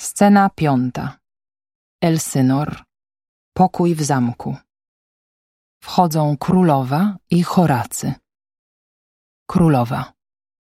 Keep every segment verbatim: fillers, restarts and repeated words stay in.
Scena piąta. Elsynor. Pokój w zamku. Wchodzą królowa i Horacy. Królowa.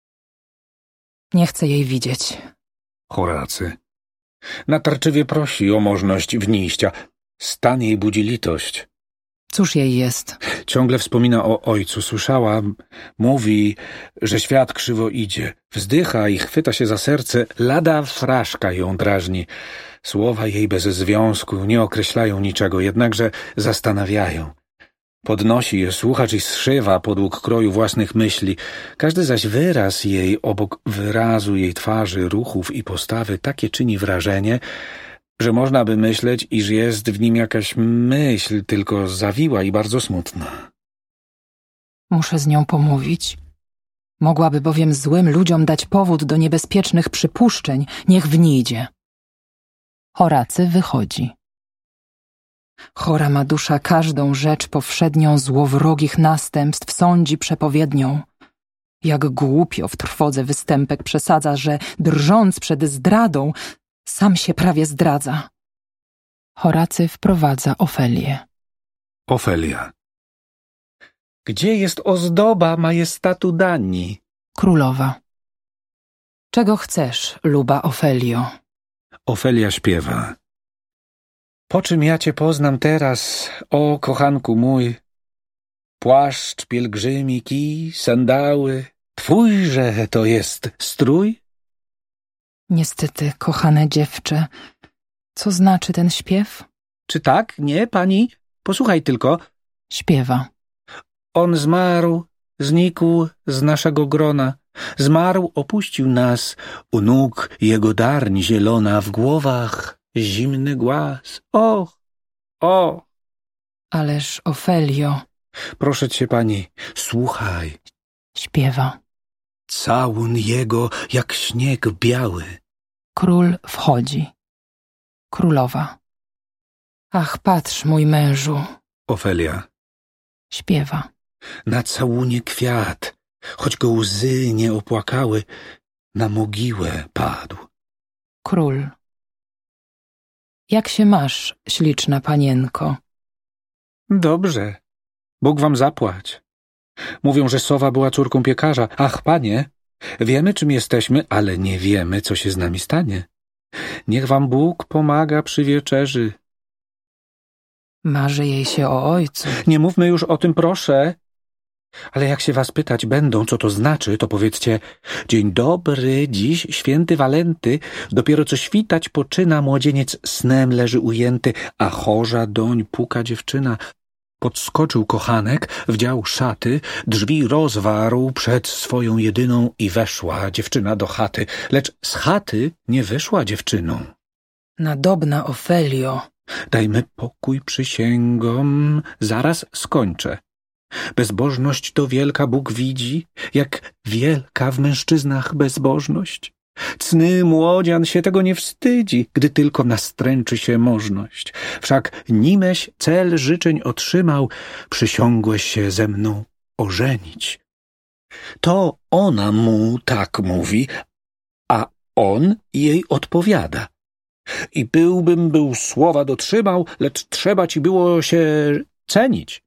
Nie chcę jej widzieć. Horacy. Natarczywie prosi o możność wnijścia. Stan jej budzi litość. Cóż jej jest? Ciągle wspomina o ojcu. Słyszałam, mówi, że świat krzywo idzie. Wzdycha i chwyta się za serce. Lada fraszka ją drażni. Słowa jej bez związku nie określają niczego, jednakże zastanawiają. Podnosi je słuchacz i zszywa podług kroju własnych myśli. Każdy zaś wyraz jej obok wyrazu jej twarzy, ruchów i postawy takie czyni wrażenie, że można by myśleć, iż jest w nim jakaś myśl, tylko zawiła i bardzo smutna. Muszę z nią pomówić. Mogłaby bowiem złym ludziom dać powód do niebezpiecznych przypuszczeń. Niech wnijdzie. Horacy wychodzi. Chora ma dusza każdą rzecz powszednią złowrogich następstw sądzi przepowiednią. Jak głupio w trwodze występek przesadza, że drżąc przed zdradą, sam się prawie zdradza. Horacy wprowadza Ofelię. Ofelia. Gdzie jest ozdoba majestatu Danii? Królowa. Czego chcesz, luba Ofelio? Ofelia śpiewa. Po czym ja cię poznam teraz, o kochanku mój? Płaszcz pielgrzymi, kij, sandały, twójże to jest strój? Niestety, kochane dziewczę, co znaczy ten śpiew? Czy tak, nie, pani? Posłuchaj tylko. Śpiewa. On zmarł, znikł z naszego grona. Zmarł, opuścił nas, u nóg jego darń zielona, w głowach zimny głaz. Och, o! Ależ, Ofelio... Proszę cię, pani, słuchaj. Śpiewa. Całun jego jak śnieg biały. Król wchodzi. Królowa. Ach, patrz, mój mężu. Ofelia. Śpiewa. Na całunie kwiat, choć go łzy nie opłakały, na mogiłę padł. Król. Jak się masz, śliczna panienko? Dobrze. Bóg wam zapłać. Mówią, że sowa była córką piekarza. Ach, panie, wiemy, czym jesteśmy, ale nie wiemy, co się z nami stanie. Niech wam Bóg pomaga przy wieczerzy. Marzy jej się o ojcu. Nie mówmy już o tym, proszę. Ale jak się was pytać będą, co to znaczy, to powiedzcie: dzień dobry, dziś święty Walenty, dopiero co świtać poczyna, młodzieniec snem leży ujęty, a chorza doń puka dziewczyna. Podskoczył kochanek, wdział szaty, drzwi rozwarł przed swoją jedyną i weszła dziewczyna do chaty, lecz z chaty nie wyszła dziewczyną. Nadobna Ofelio. Dajmy pokój przysięgom, zaraz skończę. Bezbożność to wielka, Bóg widzi, jak wielka w mężczyznach bezbożność. Cny młodzian się tego nie wstydzi, gdy tylko nastręczy się możność. Wszak nimeś cel życzeń otrzymał, przysiągłeś się ze mną ożenić. To ona mu tak mówi, a on jej odpowiada. I byłbym był słowa dotrzymał, lecz trzeba ci było się cenić.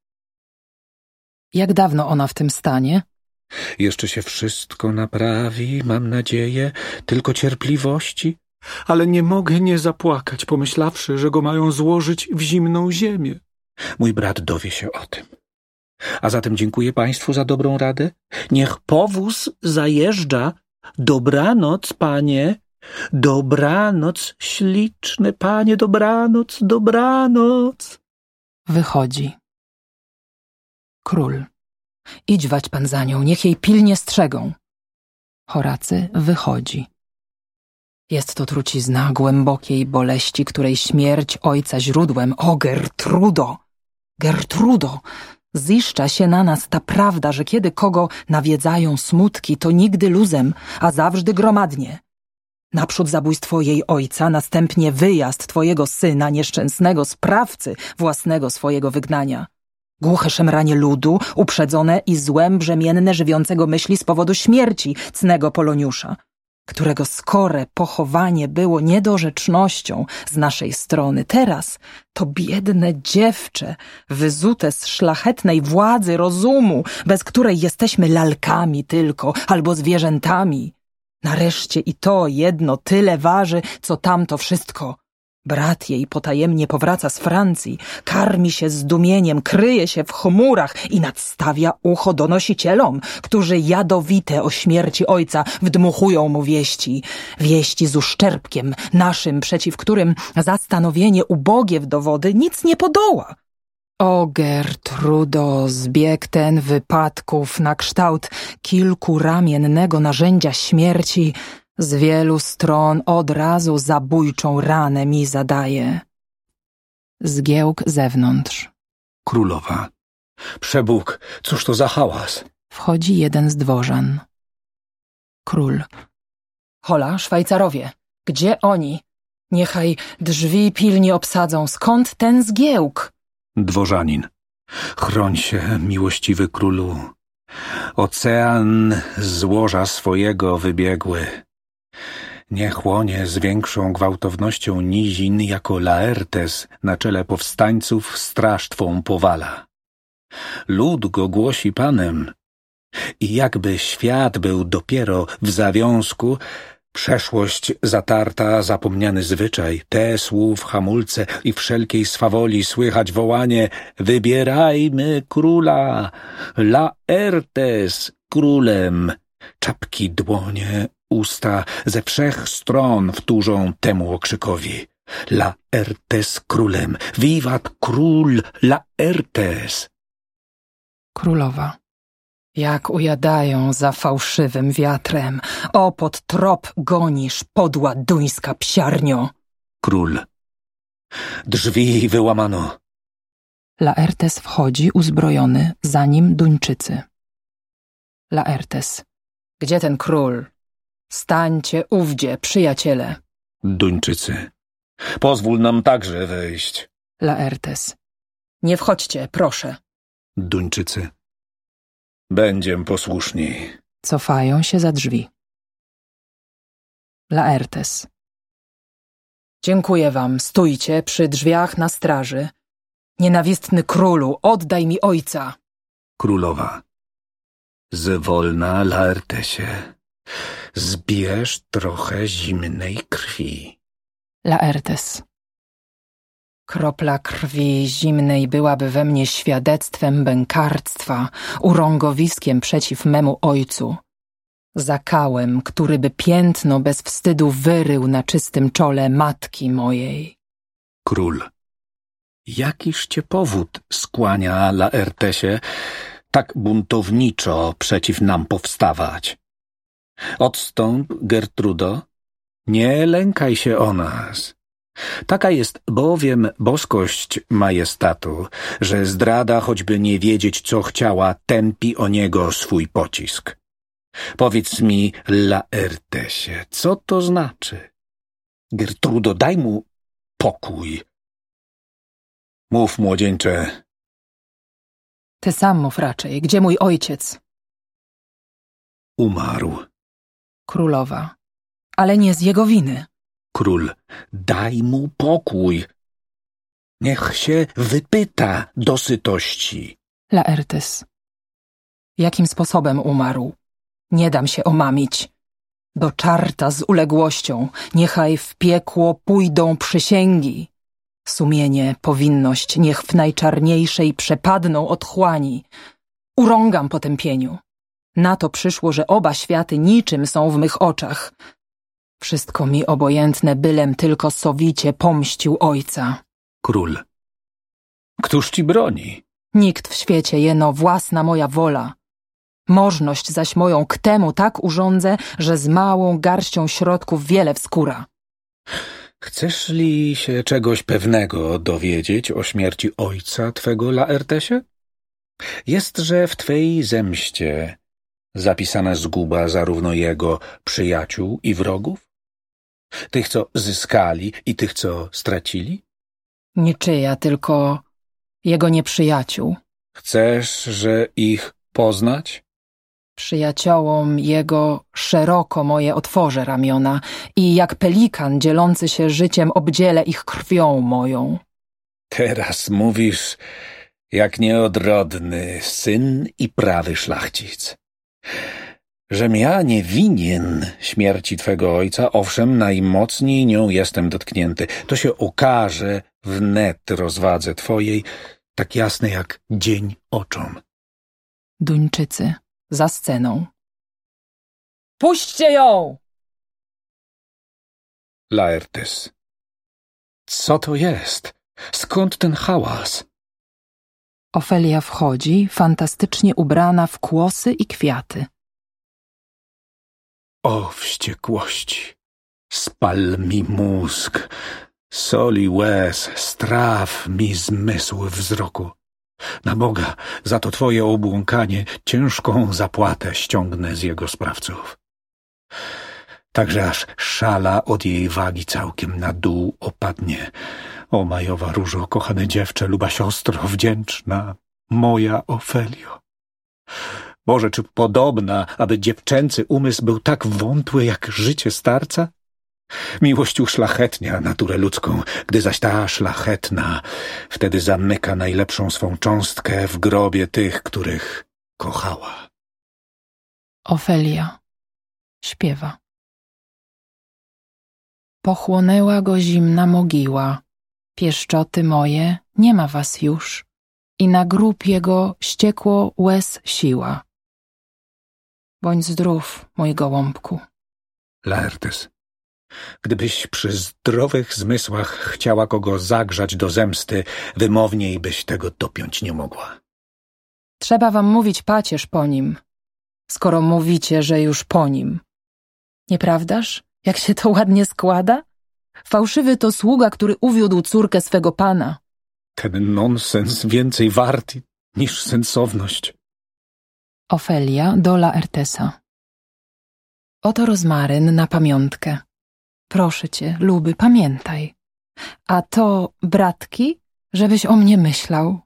Jak dawno ona w tym stanie? Jeszcze się wszystko naprawi, mam nadzieję, tylko cierpliwości. Ale nie mogę nie zapłakać, pomyślawszy, że go mają złożyć w zimną ziemię. Mój brat dowie się o tym. A zatem dziękuję państwu za dobrą radę. Niech powóz zajeżdża. Dobranoc, panie. Dobranoc, śliczny panie, dobranoc, dobranoc. Wychodzi. Król. Idź wać pan za nią, niech jej pilnie strzegą. Horacy wychodzi. Jest to trucizna głębokiej boleści, której śmierć ojca źródłem. O, Gertrudo! Gertrudo! Ziszcza się na nas ta prawda, że kiedy kogo nawiedzają smutki, to nigdy luzem, a zawsze gromadnie. Naprzód zabójstwo jej ojca, następnie wyjazd twojego syna, nieszczęsnego sprawcy własnego swojego wygnania. Głuche szemranie ludu, uprzedzone i złem brzemienne żywiącego myśli z powodu śmierci cnego Poloniusza. którego skore pochowanie było niedorzecznością z naszej strony. Teraz to biedne dziewczę, wyzute z szlachetnej władzy rozumu, bez której jesteśmy lalkami tylko, albo zwierzętami. Nareszcie i to jedno tyle waży, co tamto wszystko. Brat jej potajemnie powraca z Francji, karmi się zdumieniem, kryje się w chmurach i nadstawia ucho donosicielom, którzy jadowite o śmierci ojca wdmuchują mu wieści. Wieści z uszczerbkiem naszym, przeciw którym zastanowienie ubogie w dowody nic nie podoła. O Gertrudo, zbieg ten wypadków na kształt kilkuramiennego narzędzia śmierci z wielu stron od razu zabójczą ranę mi zadaje. Zgiełk zewnątrz. Królowa. Przebóg, cóż to za hałas? Wchodzi jeden z dworzan. Król. Hola, Szwajcarowie, gdzie oni? Niechaj drzwi pilnie obsadzą. Skąd ten zgiełk? Dworzanin. Chroń się, miłościwy królu. Ocean z łoża swojego wybiegły. Niech chłonie z większą gwałtownością nizin jako Laertes na czele powstańców straż twą powala. Lud go głosi panem i jakby świat był dopiero w zawiązku, przeszłość zatarta, zapomniany zwyczaj, te słów hamulce i wszelkiej swawoli słychać wołanie: wybierajmy króla, Laertes królem. Czapki, dłonie, usta ze wszech stron wtórzą temu okrzykowi: Laertes królem, wiwat król Laertes. Królowa. Jak ujadają za fałszywym wiatrem. O, pod trop gonisz, podła duńska psiarnio. Król. Drzwi wyłamano. Laertes wchodzi uzbrojony, za nim Duńczycy. Laertes. Gdzie ten król? Stańcie ówdzie, przyjaciele. Duńczycy. Pozwól nam także wejść. Laertes. Nie wchodźcie, proszę. Duńczycy. Będziem posłuszni. Cofają się za drzwi. Laertes. Dziękuję wam, stójcie przy drzwiach na straży. Nienawistny królu, oddaj mi ojca. Królowa. Zwolna, Laertesie. Zbierz trochę zimnej krwi. Laertes. Kropla krwi zimnej byłaby we mnie świadectwem bękarstwa, urągowiskiem przeciw memu ojcu. Zakałem, który by piętno bez wstydu wyrył na czystym czole matki mojej. Król. Jakiż cię powód skłania, Laertesie, tak buntowniczo przeciw nam powstawać? Odstąp, Gertrudo, nie lękaj się o nas. Taka jest bowiem boskość majestatu, że zdrada, choćby nie wiedzieć, co chciała, tępi o niego swój pocisk. Powiedz mi, Laertesie, co to znaczy? Gertrudo, daj mu pokój. Mów, młodzieńcze. Ty sam mów raczej, gdzie mój ojciec? Umarł. Królowa. Ale nie z jego winy. Król, daj mu pokój. Niech się wypyta do sytości. Laertes. Jakim sposobem umarł? Nie dam się omamić. Do czarta z uległością, niechaj w piekło pójdą przysięgi. Sumienie, powinność, niech w najczarniejszej przepadną otchłani. Urągam potępieniu. Na to przyszło, że oba światy niczym są w mych oczach. Wszystko mi obojętne, bylem tylko sowicie pomścił ojca. Król. Któż ci broni? Nikt w świecie, jeno własna moja wola. Możność zaś moją k temu tak urządzę, że z małą garścią środków wiele wskóra. Chcesz li się czegoś pewnego dowiedzieć o śmierci ojca twego, Laertesie? Jestże w twej zemście zapisana zguba zarówno jego przyjaciół i wrogów? Tych, co zyskali i tych, co stracili? Niczyja, tylko jego nieprzyjaciół. Chcesz, że ich poznać? Przyjaciołom jego szeroko moje otworzę ramiona i jak pelikan dzielący się życiem obdzielę ich krwią moją. Teraz mówisz jak nieodrodny syn i prawy szlachcic. Żem ja nie winien śmierci twego ojca, owszem, najmocniej nią jestem dotknięty. To się okaże wnet rozwadze twojej, tak jasne jak dzień oczom. Duńczycy za sceną. Puśćcie ją! Laertes. Co to jest? Skąd ten hałas? Ofelia wchodzi, fantastycznie ubrana w kłosy i kwiaty. O wściekłości! Spal mi mózg, soli łez, straw mi zmysł wzroku. Na Boga, za to twoje obłąkanie ciężką zapłatę ściągnę z jego sprawców. Także aż szala od jej wagi całkiem na dół opadnie. O majowa różo, kochane dziewczę, luba siostro, wdzięczna, moja Ofelio. Boże, czy podobna, aby dziewczęcy umysł był tak wątły jak życie starca? Miłość uszlachetnia naturę ludzką, gdy zaś ta szlachetna wtedy zamyka najlepszą swą cząstkę w grobie tych, których kochała. Ofelia śpiewa. Pochłonęła go zimna mogiła, pieszczoty moje, nie ma was już, i na grób jego ściekło łez siła. Bądź zdrów, mój gołąbku. Laertes. Gdybyś przy zdrowych zmysłach chciała kogo zagrzać do zemsty, wymowniej byś tego dopiąć nie mogła. Trzeba wam mówić pacierz po nim, skoro mówicie, że już po nim. Nieprawdaż? Jak się to ładnie składa? Fałszywy to sługa, który uwiódł córkę swego pana. Ten nonsens więcej wart niż sensowność. Ofelia do Laertesa. Oto rozmaryn na pamiątkę. Proszę cię, luby, pamiętaj. A to, bratki, żebyś o mnie myślał.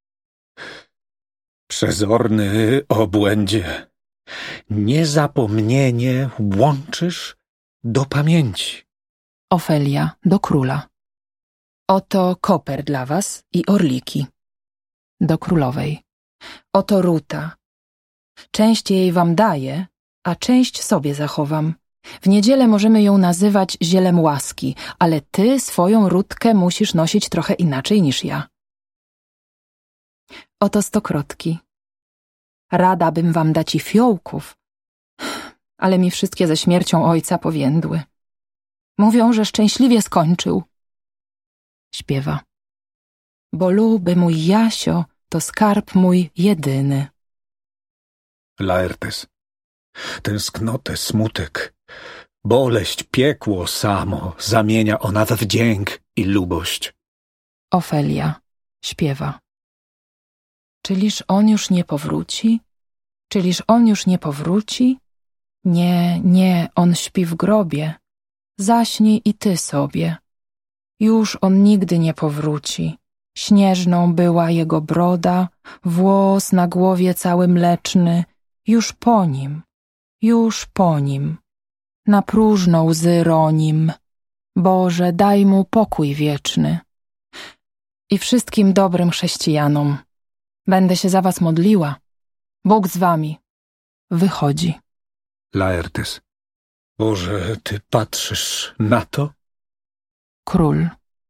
Przezorny obłędzie, niezapomnienie łączysz do pamięci. Ofelia do króla. Oto koper dla was i orliki. Do królowej. Oto ruta. Część jej wam daję, a część sobie zachowam. W niedzielę możemy ją nazywać zielem łaski, ale ty swoją rutkę musisz nosić trochę inaczej niż ja. Oto stokrotki. Rada bym wam dać i fiołków, ale mi wszystkie ze śmiercią ojca powiędły. Mówią, że szczęśliwie skończył. Śpiewa. Bo luby mój Jasio to skarb mój jedyny. Laertes. Tęsknotę, smutek, boleść, piekło samo zamienia ona we wdzięk i lubość. Ofelia śpiewa. Czyliż on już nie powróci? Czyliż on już nie powróci? Nie, nie, on śpi w grobie. Zaśnij i ty sobie. Już on nigdy nie powróci. Śnieżną była jego broda, włos na głowie cały mleczny. Już po nim, już po nim. Na próżno łzy ronim. Boże, daj mu pokój wieczny. I wszystkim dobrym chrześcijanom. Będę się za was modliła. Bóg z wami. Wychodzi. Laertes. Boże, ty patrzysz na to? Król.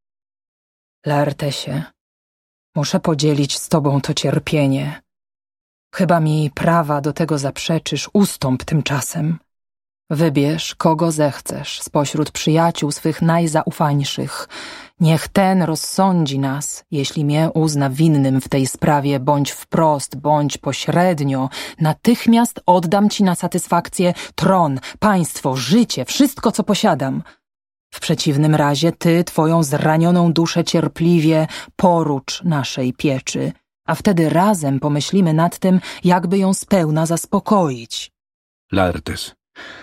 Laertesie, muszę podzielić z tobą to cierpienie. Chyba mi prawa do tego zaprzeczysz, ustąp tymczasem. Wybierz, kogo zechcesz spośród przyjaciół swych najzaufańszych. Niech ten rozsądzi nas, jeśli mnie uzna winnym w tej sprawie, bądź wprost, bądź pośrednio. Natychmiast oddam ci na satysfakcję tron, państwo, życie, wszystko, co posiadam. W przeciwnym razie ty twoją zranioną duszę cierpliwie porucz naszej pieczy, a wtedy razem pomyślimy nad tym, jakby ją spełna zaspokoić. Laertes.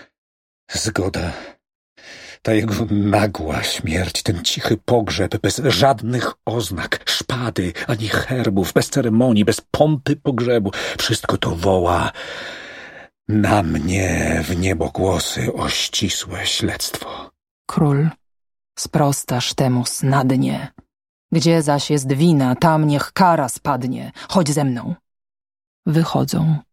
Zgoda. Ta jego nagła śmierć, ten cichy pogrzeb, bez żadnych oznak, szpady, ani herbów, bez ceremonii, bez pompy pogrzebu. Wszystko to woła Na mnie w niebogłosy o ścisłe śledztwo. Król, sprostasz temu snadnie. Gdzie zaś jest wina, tam niech kara spadnie. Chodź ze mną. Wychodzą.